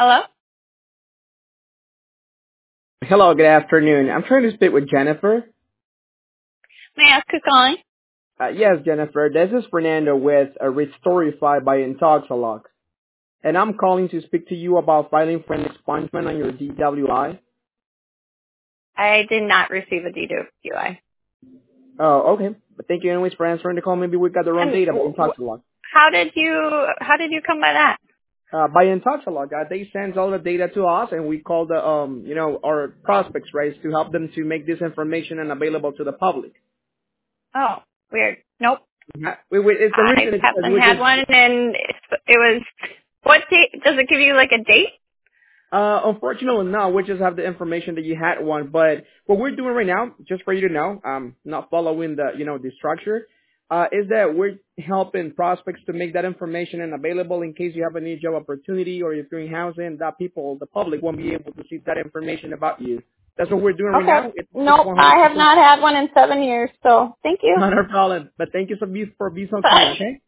Hello? Hello, good afternoon. I'm trying to speak with Jennifer. May I ask who's calling? Yes, Jennifer. This is Fernando with Restorify by Intoxalog. And I'm calling to speak to you about filing for an expungement on your DWI. I did not receive a DWI. Oh, okay. But thank you anyways for answering the call. Maybe we got the wrong And data by Intoxalog. how did you come by that? By Intoxalog, they send all the data to us and we call the, our prospects, right, to help them to make this information unavailable to the public. Oh, weird. Nope. It's the I reason is because haven't we had just one, and it was, what date? Does it give you like a date? unfortunately, no. We just have the information that you had one. But what we're doing right now, just for you to know, not following the structure, is that we're helping prospects to make that information available in case you have a new job opportunity or you're doing housing, that the public won't be able to see that information about you. That's what we're doing right Okay. now. It's Nope, 100% I have not had one in 7 years, so thank you. not a problem. But thank you for being so kind, okay?